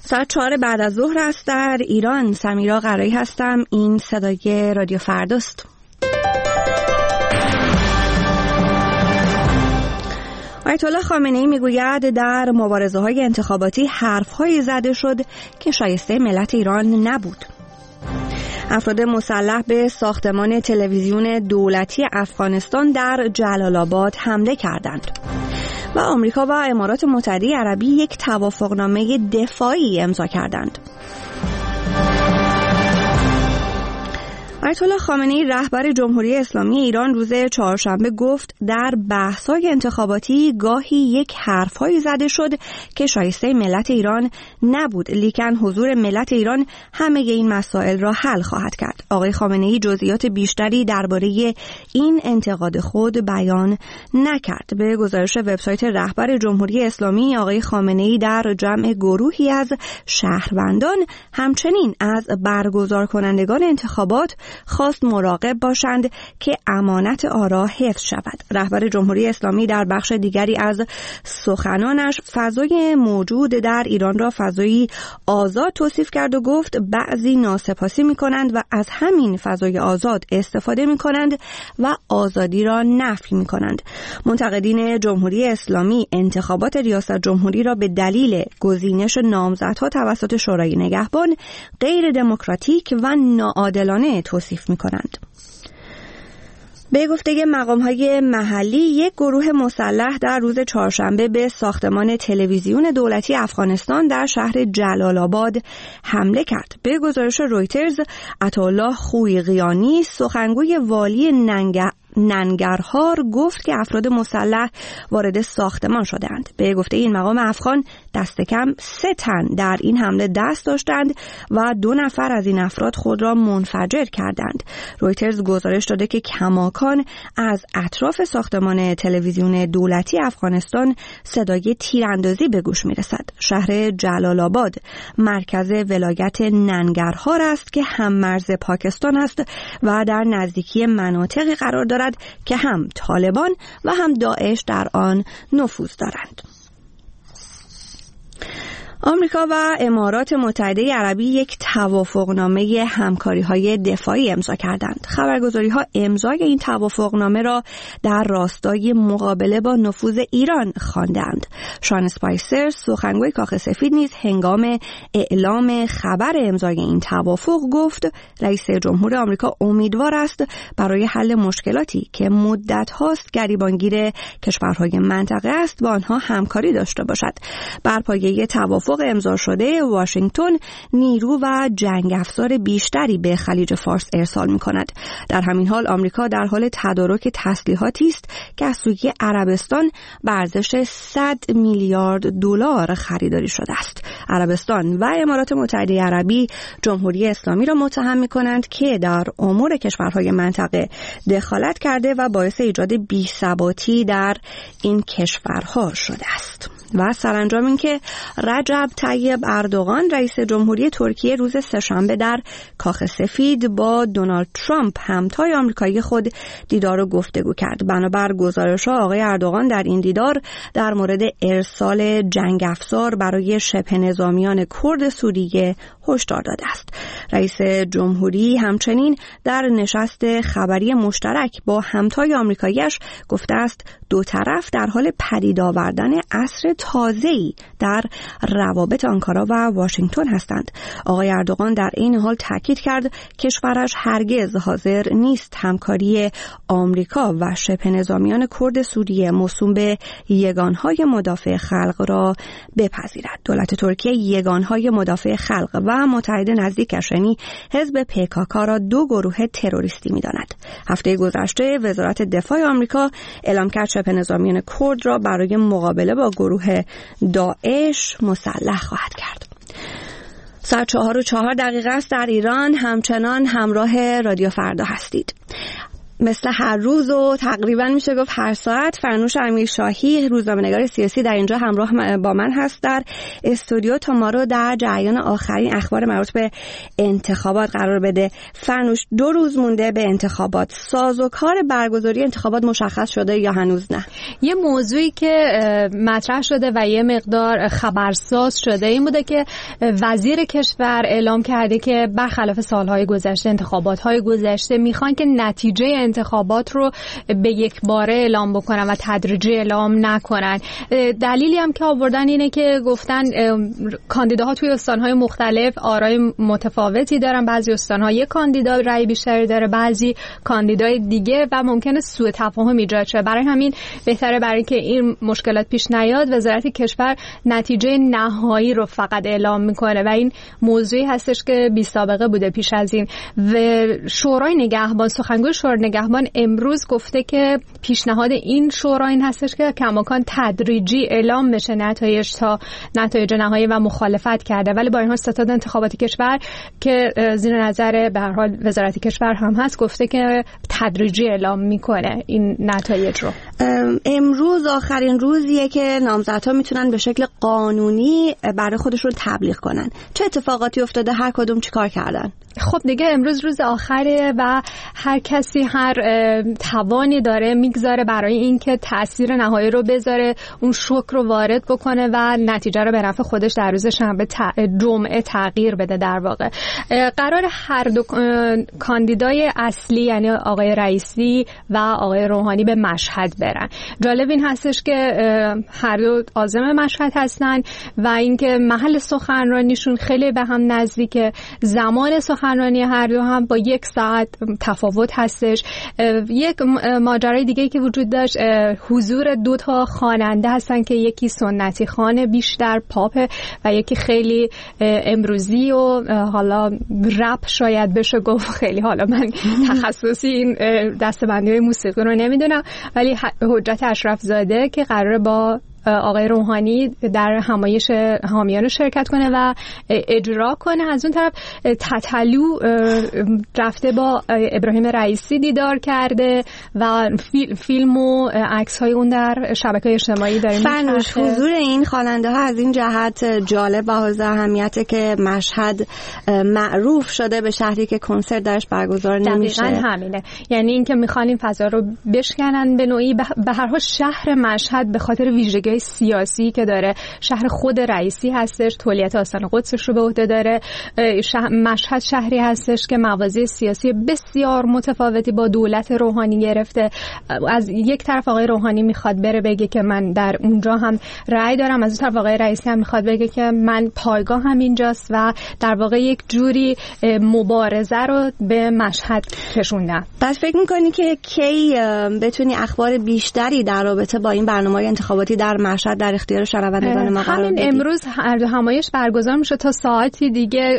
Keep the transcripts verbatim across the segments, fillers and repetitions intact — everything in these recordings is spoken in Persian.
ساعت چهار بعد از ظهر است در ایران. سمیرا قرایی هستم. این صدای رادیو فرداست. آیت الله خامنه‌ای میگوید در مبارزه‌های انتخاباتی حرف‌هایی زده شد که شایسته ملت ایران نبود. افراد مسلح به ساختمان تلویزیون دولتی افغانستان در جلال آباد حمله کردند. و آمریکا و امارات متحده عربی یک توافقنامه دفاعی امضا کردند. آیت الله خامنه‌ای رهبر جمهوری اسلامی ایران روز چهارشنبه گفت در بحث‌های انتخاباتی گاهی یک حرف‌هایی زده شد که شایسته ملت ایران نبود، لیکن حضور ملت ایران همه این مسائل را حل خواهد کرد. آقای خامنه‌ای جزئیات بیشتری درباره این انتقاد خود بیان نکرد. به گزارش وبسایت رهبر جمهوری اسلامی، آقای خامنه‌ای در جمع گروهی از شهروندان همچنین از برگزار کنندگان انتخابات خواست مراقب باشند که امانت آرا حفظ شود. رهبر جمهوری اسلامی در بخش دیگری از سخنانش فضای موجود در ایران را فضایی آزاد توصیف کرد و گفت بعضی ناسپاسی می کنند و از همین فضای آزاد استفاده می کنند و آزادی را نفی می کنند. منتقدین جمهوری اسلامی انتخابات ریاست جمهوری را به دلیل گزینش نامزدها توسط شورای نگهبان غیر دموکراتیک و ناعادلانه توصیف می کنند. به گفته مقام‌های محلی، یک گروه مسلح در روز چهارشنبه به ساختمان تلویزیون دولتی افغانستان در شهر جلال آباد حمله کرد. به گزارش رویترز، عطاالله خویقیانی، سخنگوی والی ننگ ننگرهار، گفت که افراد مسلح وارد ساختمان شدند. به گفته این مقام افغان، دست کم سه تن در این حمله دست داشتند و دو نفر از این افراد خود را منفجر کردند. رویترز گزارش داده که کماکان از اطراف ساختمان تلویزیون دولتی افغانستان صدای تیراندازی به گوش می‌رسد. شهر جلال آباد مرکز ولایت ننگرهار است که هم مرز پاکستان است و در نزدیکی مناطقی قرار دارد که هم طالبان و هم داعش در آن نفوذ دارند. آمریکا و امارات متحده عربی یک توافقنامه همکاری‌های دفاعی امضا کردند. خبرگزاری‌ها امضای این توافقنامه را در راستای مقابله با نفوذ ایران خواندند. شان اسپایسر، سخنگوی کاخ سفید، نیز هنگام اعلام خبر امضای این توافق گفت رئیس جمهور آمریکا امیدوار است برای حل مشکلاتی که مدت هاست گریبانگیر کشورهای منطقه است با آنها همکاری داشته باشد. بر پایه توافق امضا شده، واشنگتن نیرو و جنگ افزار بیشتری به خلیج فارس ارسال می‌کند. در همین حال آمریکا در حال تدارک تسلیحاتی است که از سوی عربستان به ارزش صد میلیارد دلار خریداری شده است. عربستان و امارات متحده عربی جمهوری اسلامی را متهم می‌کنند که در امور کشورهای منطقه دخالت کرده و باعث ایجاد بی‌ثباتی در این کشورها شده است. و سرانجام این که رجب طیب اردوغان رئیس جمهوری ترکیه روز سه‌شنبه در کاخ سفید با دونالد ترامپ همتای آمریکایی خود دیدار و گفتگو کرد. بنابر گزارش‌ها آقای اردوغان در این دیدار در مورد ارسال جنگ افزار برای شبه نظامیان کرد سوریه هشدار داده است. رئیس جمهوری همچنین در نشست خبری مشترک با همتای آمریکایی‌اش گفته است دو طرف در حال پدید آوردن عصر تازه‌ای در روابط آنکارا و واشنگتن هستند. آقای اردوغان در این حال تاکید کرد کشورش هرگز حاضر نیست همکاری آمریکا و شبه نظامیان کرد سوریه موسوم به یگانهای مدافع خلق را بپذیرد. دولت ترکیه یگانهای مدافع خلق و متحد نزدیکش یعنی حزب پیکاکا را دو گروه تروریستی می‌داند. هفته گذشته وزارت دفاع آمریکا اعلام کرد شبه نظامیان کرد را برای مقابله با گروه داعش مسلح خواهد کرد. ساعت چهار و چهار دقیقه است در ایران. همچنان همراه رادیو فردا هستید. مثل هر روز و تقریبا میشه گفت هر ساعت فرنوش امیرشاهی روزنامه‌نگار سیاسی در اینجا همراه با من هست در استودیو تا ما رو در جریان آخرین اخبار مربوط به انتخابات قرار بده. فرنوش، دو روز مونده به انتخابات، سازوکار برگزاری انتخابات مشخص شده یا هنوز نه؟ یه موضوعی که مطرح شده و یه مقدار خبرساز شده این بوده که وزیر کشور اعلام کرده که برخلاف سالهای گذشته، انتخابات‌های گذشته میخوان که نتیجه انتخابات رو به یک باره اعلام بکنن و تدریجی اعلام نکنن. دلیلی هم که آوردن اینه که گفتن کاندیداها توی استان‌های مختلف آرای متفاوتی دارن، بعضی استان‌ها یک کاندیدا رأی بیشتری داره، بعضی کاندیدای دیگه و ممکنه سوء تفاهم ایجاد شه. برای همین بهتره برای که این مشکلات پیش نیاد وزارت کشور نتیجه نهایی رو فقط اعلام میکنه و این موضوعی هستش که بی سابقه بوده پیش از این. و شورای نگهبان، سخنگوی شورای نگهبان امروز گفته که پیشنهاد این شورا این هستش که کماکان تدریجی اعلام بشه نتایج تا نتایج نهایی و مخالفت کرده، ولی با این حال ستاد انتخاباتی کشور که زیر نظر به هر حال وزارت کشور هم هست گفته که تدریجی اعلام میکنه این نتایج رو. امروز آخرین روزیه که نامزدها میتونن به شکل قانونی برای خودشون تبلیغ کنن. چه اتفاقاتی افتاده؟ هر کدوم چیکار کردن؟ خب دیگه امروز روز آخره و هر کسی هر توانی داره میگذاره برای اینکه تأثیر نهایی رو بذاره، اون شوک رو وارد بکنه و نتیجه رو به نفع خودش در روز شنبه جمعه تغییر بده. در واقع قرار هر دو کاندیدای اصلی یعنی آقای رئیسی و آقای روحانی به مشهد برن. جالب این هستش که هر دو عازم مشهد هستن و اینکه محل سخنرانیشون خیلی به هم نزدیکه. زمان سخنرانی هر دو هم با یک ساعت تفاوت هستش. یک ماجرای دیگه که وجود داشت حضور دو تا خواننده هستن که یکی سنتی خوان بیشتر پاپ و یکی خیلی امروزی و حالا رپ شاید بشه گفت. خیلی حالا من تخصصی این دسته‌بندی‌های موسیقی رو نمیدونم، ولی حجت اشرف زاده که قراره با آقای روحانی در همایش حامیان شرکت کنه و اجرا کنه. از اون طرف تتلو رفته با ابراهیم رئیسی دیدار کرده و فیلم و عکس های اون در شبکه‌های اجتماعی داریم. فرنوش، حضور این خواننده ها از این جهت جالب و حائز اهمیته که مشهد معروف شده به شهری که کنسرت درش برگزار نمیشه. دقیقاً همینه، یعنی اینکه میخوان این فضا رو بشکنن به نوعی. به هر حال شهر مشهد به خاطر ویژگی سیاسی که داره، شهر خود رئیسی هستش، تولیت آستان قدسش رو به عهده داره. شهر مشهد شهری هستش که مواضع سیاسی بسیار متفاوتی با دولت روحانی گرفته. از یک طرف آقای روحانی میخواد بره بگه که من در اونجا هم رأی دارم، از اون طرف آقای رئیسی هم میخواد بگه که من پایگاه هم اینجاست و در واقع یک جوری مبارزه رو به مشهد کشوندن. پس فکر میکنی که کی بتونی اخبار بیشتری در رابطه با این برنامه‌های انتخاباتی در مشهد در اختیار شنوندگان ما قرار بدی؟ امروز هر دو همایش برگزار میشه تا ساعتی دیگه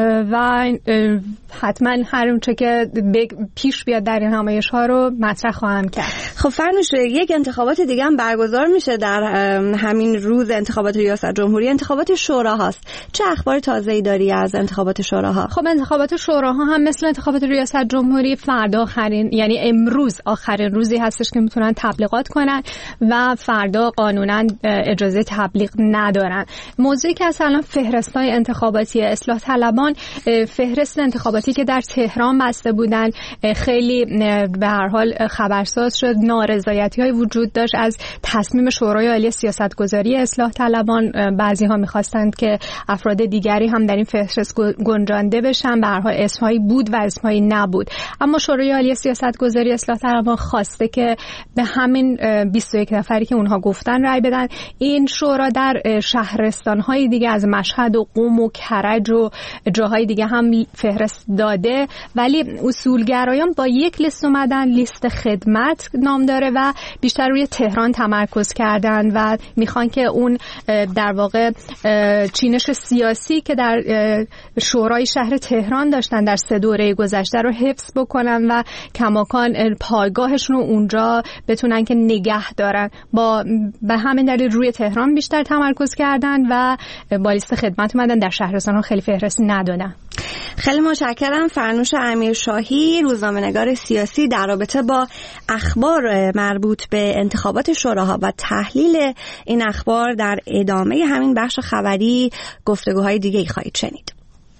و حتما هر اونچه که پیش بیاد در این همایش ها رو مطرح خواهم کرد. خب فرنوش، یک انتخابات دیگه هم برگزار میشه در همین روز، انتخابات ریاست جمهوری، انتخابات شورا هاست. چه اخبار تازه‌ای داری از انتخابات شوراها؟ خب انتخابات شوراها هم مثل انتخابات ریاست جمهوری فردا آخرین، یعنی امروز آخرین روزی هستش که میتونن تبلیغات کنن و فردا قانونا اجازه تبلیغ ندارن. موضوعی که اصلا فهرست‌های انتخاباتی اصلاح طلبان، فهرست انتخاباتی که در تهران بسته بودن خیلی به هر حال خبرساز شد. نارضایتی‌های وجود داشت از تصمیم شورای عالی سیاستگذاری اصلاح طلبان. بعضی‌ها می‌خواستند که افراد دیگری هم در این فهرست گنجانده بشن. به هر حال اسمایی بود و اسمایی نبود، اما شورای عالی سیاستگذاری اصلاح طلبان خواسته که به همین بیست و یک نفری که اونها گفتن رای بدن. این شورا در شهرستان‌های دیگه از مشهد و قم و کرج و جاهای دیگه هم فهرست داده، ولی اصولگرایان با یک لیست اومدن، لیست خدمت نام داره و بیشتر روی تهران تمرکز کردن و میخوان که اون در واقع چینش سیاسی که در شورای شهر تهران داشتن در سه دوره گذشته رو حفظ بکنن و کماکان پایگاهشون رو اونجا بتونن که نگه دارن. با به همین دلیل روی تهران بیشتر تمرکز کردن و با لیست خدمت اومدن، در شهرستان ها خیلی فهرستی ندادن. خیلی متشکرم. فرنوش امیرشاهی، روزنامه‌نگار سیاسی، در رابطه با اخبار مربوط به انتخابات شوراها و تحلیل این اخبار در ادامه همین بخش خبری گفتگوهای دیگه ای خواهید شنید.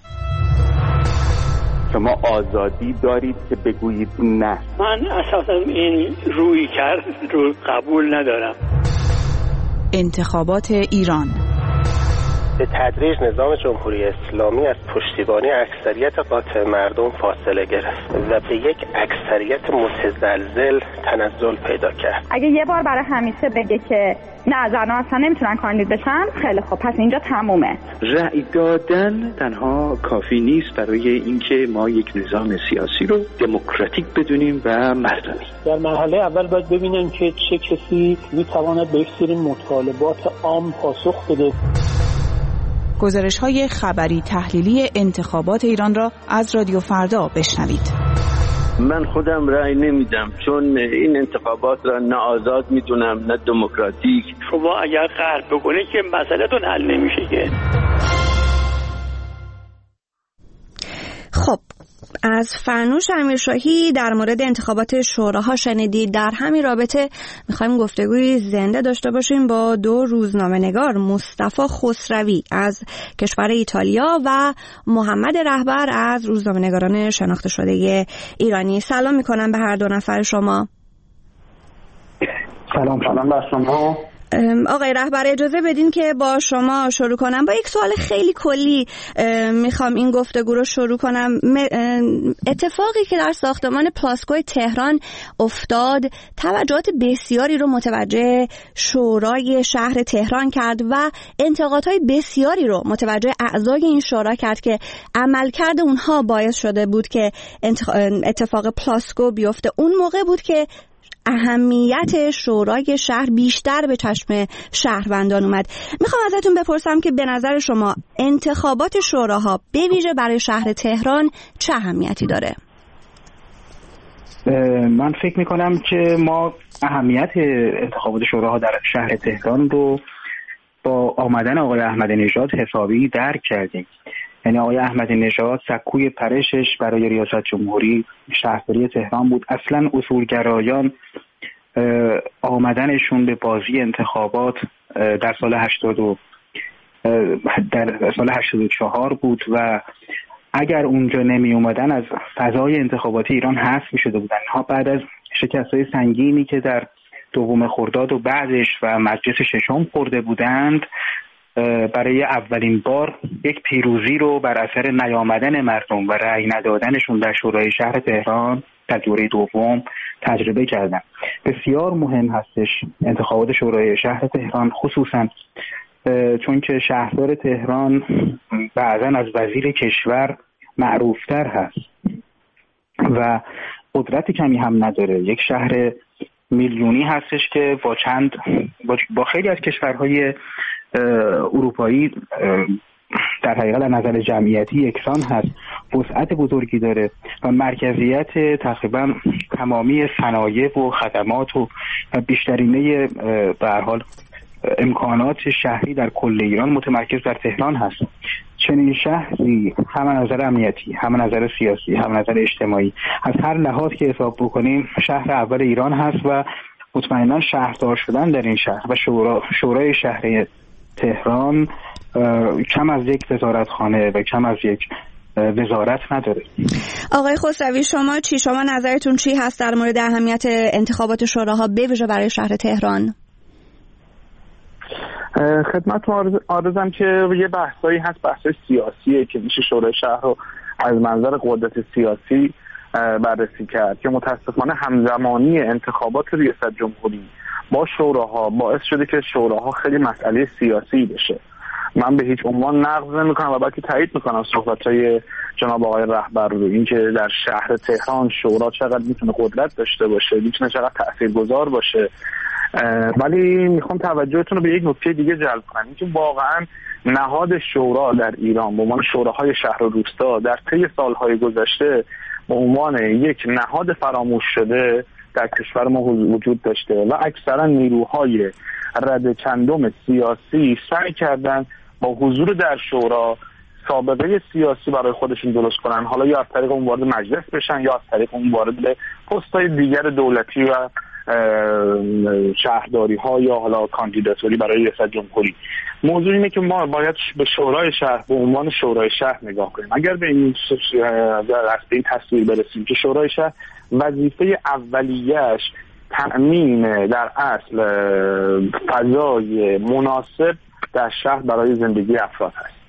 شما آزادی دارید که بگویید نه. من اساسا این روی کرد رو قبول ندارم. انتخابات ایران به تدریج نظام جمهوری اسلامی از پشتیبانی اکثریت قاطع مردم فاصله گرفت و به یک اکثریت متزلزل تنزل پیدا کرد. اگه یه بار برای همیشه بگه که نه زنان اصلا نمیتونن کاندید بشن، خیلی خب پس اینجا تمومه. رأی دادن تنها کافی نیست برای اینکه ما یک نظام سیاسی رو دموکراتیک بدونیم و مردمی. در مرحله اول باید ببینیم که چه کسی میتواند به یک سری مطالبات عام پاسخ بده. گزارش‌های خبری تحلیلی انتخابات ایران را از رادیو فردا بشنوید. من خودم رأی نمیدم چون این انتخابات را نه آزاد میدونم نه دموکراتیک. شما اگر قهر بکنید که مسئله‌تون حل نمیشه که. خب از فرنوش امیرشاهی در مورد انتخابات شوراها شنیدید. در همین رابطه میخوایم گفتگوی زنده داشته باشیم با دو روزنامه‌نگار، مصطفی خسروی از کشور ایتالیا و محمد رهبر از روزنامه‌نگاران شناخته شده ایرانی. سلام میکنم به هر دو نفر شما. سلام سلام بر شما. آقای رهبر اجازه بدین که با شما شروع کنم. با یک سوال خیلی کلی میخوام این گفتگو رو شروع کنم. اتفاقی که در ساختمان پلاسکو تهران افتاد توجهات بسیاری رو متوجه شورای شهر تهران کرد و انتقادهای بسیاری رو متوجه اعضای این شورا کرد که عملکرد اونها باعث شده بود که اتفاق پلاسکو بیفته. اون موقع بود که اهمیت شورای شهر بیشتر به چشم شهروندان اومد. میخوام ازتون بپرسم که به نظر شما انتخابات شوراها به ویژه برای شهر تهران چه اهمیتی داره؟ من فکر میکنم که ما اهمیت انتخابات شوراها در شهر تهران رو با آمدن آقای احمدی نژاد حسابی درک کردیم. یعنی آقای احمدی نژاد سکوی پرشش برای ریاست جمهوری شهرداری تهران بود. اصلا اصولگرایان آمدنشون به بازی انتخابات در سال هشتاد و در سال هشتاد و چهار بود و اگر اونجا نمی اومدن از فضای انتخاباتی ایران حذف می شده بودن. ها بعد از شکست‌های سنگینی که در دوم خرداد و بعدش و مجلس ششم خورده بودند، برای اولین بار یک پیروزی رو بر اثر نیامدن مردم و رأی ندادنشون در شورای شهر تهران در دوره دوم تجربه کردن. بسیار مهم هستش انتخابات شورای شهر تهران، خصوصا چون که شهردار تهران بعضا از وزیر کشور معروفتر هست و قدرت کمی هم نداره. یک شهر میلیونی هستش که با چند با خیلی از کشورهای اروپایی در حقیقت در نظر جمعیتی یکسان هست، وسعت بزرگی داره و مرکزیت تقریبا تمامی صنایع و خدمات و بیشترینه به هر حال امکانات شهری در کل ایران متمرکز در تهران هست. چنین شهری هم از نظر امنیتی، هم از نظر سیاسی، هم از نظر اجتماعی، از هر لحاظ که حساب بکنیم شهر اول ایران هست و مطمئنا شهردار شدن در این شهر و شورا شورای شهر تهران کم از یک وزارتخانه و کم از یک وزارت نداره. آقای خسروی شما چی؟ شما نظرتون چی هست در مورد اهمیت انتخابات شوراها به ویژه برای شهر تهران؟ خدمت عرضم که یه بحثایی هست، بحثای سیاسیه که میشه شورای شهر رو از منظر قدرت سیاسی بررسی کرد که متاسفانه همزمانی انتخابات ریاست جمهوری با شوراها باعث شده که شوراها خیلی مسئله سیاسی بشه. من به هیچ عنوان نقض نمی‌کنم و بلکه تایید می‌کنم صحبت‌های جناب آقای رهبر رو، اینکه در شهر تهران شورا چقدر میتونه قدرت داشته باشه، میتونه چقدر تاثیرگذار باشه. ولی میخوام توجهتون رو به یک نکته دیگه جلب کنم، اینکه واقعا نهاد شورا در ایران به عنوان شوراهای شهر و روستا در طی سالهای گذشته به عنوان یک نهاد فراموش شده در کشور ما وجود داشته و اکثرا نیروهای رد چندم سیاسی سعی کردن با حضور در شورا سابقه سیاسی برای خودشون درست کنن، حالا یا از طریق اون وارد مجلس بشن یا از طریق اون وارد به پست‌های دیگر دولتی و شهرداری ها یا حالا کاندیداتوری برای ریاست جمهوری. موضوع اینه که ما باید به شورای شهر به عنوان شورای شهر نگاه کنیم. اگر به این در این تصویر برسیم که شورای شهر وظیفه اولیه‌اش تأمین در اصل فضای مناسب در شهر برای زندگی افراد هست